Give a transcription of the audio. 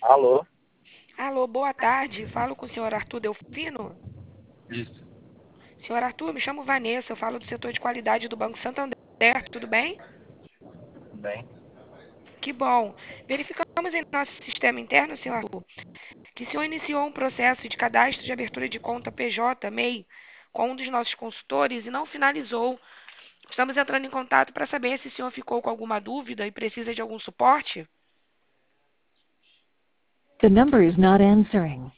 Alô? Alô, boa tarde. Falo com o senhor Arthur Delfino. Isso. Senhor Arthur, me chamo Vanessa, eu falo do setor de qualidade do Banco Santander. Tudo bem? Tudo bem? Que bom. Verificamos em nosso sistema interno, senhor Arthur, que o senhor iniciou um processo de cadastro de abertura de conta PJ, MEI, com um dos nossos consultores e não finalizou. Estamos entrando em contato para saber se o senhor ficou com alguma dúvida e precisa de algum suporte. The number is not answering.